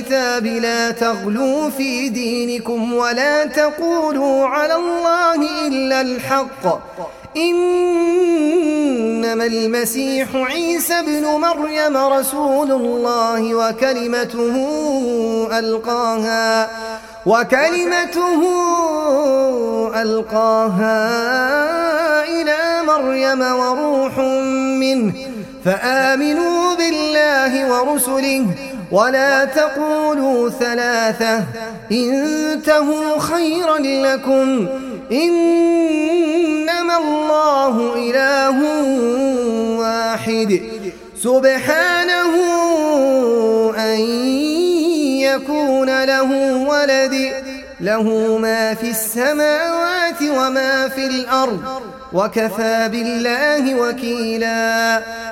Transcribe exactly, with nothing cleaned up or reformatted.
الكتاب لا تغلوا في دينكم ولا تقولوا على الله إلا الحق إنما المسيح عيسى ابن مريم رسول الله وكلمته ألقاها وكلمته ألقاها إلى مريم وروح منه فآمنوا بالله ورسله ولا تقولوا ثلاثة انتهوا خيرا لكم إنما الله إله واحد سبحانه أن يكون له ولد له ما في السماوات وما في الأرض وكفى بالله وكيلا